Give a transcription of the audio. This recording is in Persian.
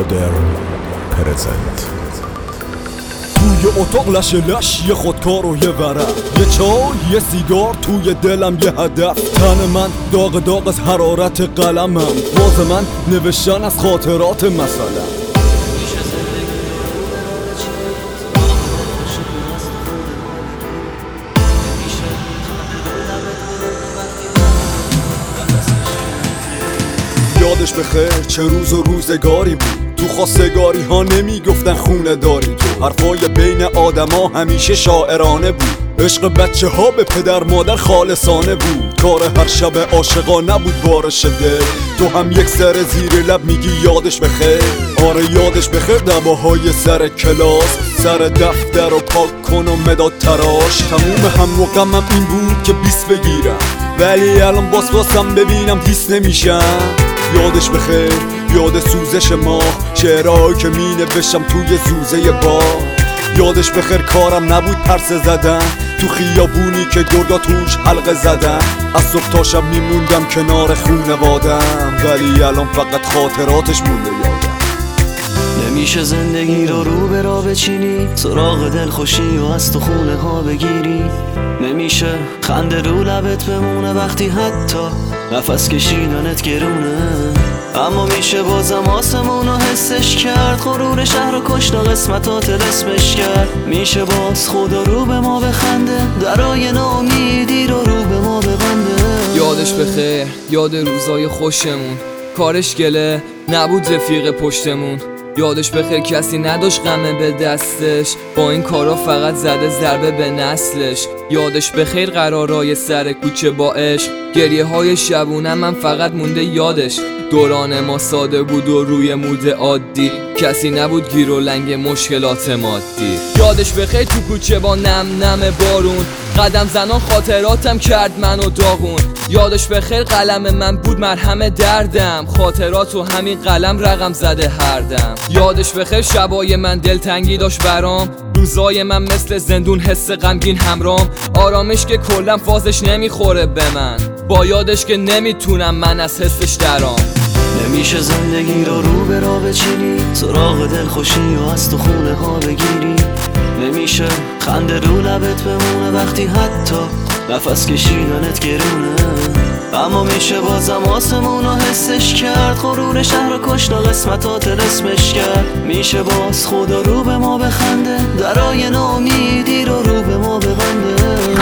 مدرن پرزنت. توی اتاق لش لش یه خودکار و یه ورق، یه چای یه سیگار، توی دلم یه هدف. تن من داغ داغ از حرارت قلمم، باز من نوشتن از خاطرات مثلا. یادش بخیر چه روز و روزگاری بود، تو خواستگاری ها نمی گفتن خونه داری تو. حرفای بین آدما همیشه شاعرانه بود، عشق بچه ها به پدر مادر خالصانه بود. کار هر شب عاشقا نبود بارش دل، تو هم یک سر زیر لب میگی یادش بخیر. آره یادش بخیر دعواهای سر کلاس، سر دفتر و پاک کن و مداد تراش. تموم هم و غمم این بود که 20 بگیرم، ولی الان باسم ببینم 20 نمیشم. یادش بخیر یاد سوزش ما، شعرهایی که می نوشتم توی زوزه با. یادش بخیر کارم نبود پرسه زدن، تو خیابونی که گرگا توش حلقه زدن. از صبح تا شب میموندم کنار خونوادم، ولی الان فقط خاطراتش مونده یادم. نمیشه زندگی رو به راه بچینی، سراغ دلخوشی و از تو خونه ها بگیری. نمیشه خنده رو لبت بمونه وقتی حتی نفس کشیدنت گرونه. اما میشه بازم آسمون رو حسش کرد، غرور شهر رو کشت و قسمتات رسمش کرد. میشه باز خدا رو به ما بخنده، درای ناامیدی رو به ما ببنده. یادش بخیر یاد روزای خوشمون، کارش گله نبود رفیق پشتمون. یادش بخیر کسی نداشت غمه به دستش، با این کارا فقط زده ضربه به نسلش. یادش بخیر قرارای سر کوچه با عشق، گریه های شبونه من فقط مونده یادش. دوران ما ساده بود و روی مود عادی، کسی نبود گیر و لنگ مشکلات مادی. یادش بخیر تو کوچه با نم نم بارون، قدم زنان خاطراتم کرد منو داغون. یادش بخیر قلم من بود مرهم دردم، خاطرات و همین قلم رقم زده هر دم. یادش بخیر شبای من دلتنگی داشت برام، روزای من مثل زندون حس غمگین همرام. آرامش که کلم فازش نمیخوره به من، با یادش که نمیتونم من از حسش درام. نمیشه زندگی رو به راه بچینی، سراغ دلخوشی و از تو خونه ها بگیری. نمیشه خنده رو لبت بمونه وقتی حتی نفس کشیدنت گرونه. اما میشه بازم آسمون رو حسش کرد، غرور شهر رو کشت و قسمتات رسمش کرد. میشه باز خدا رو به ما بخنده، درای ناامیدی رو به ما ببنده.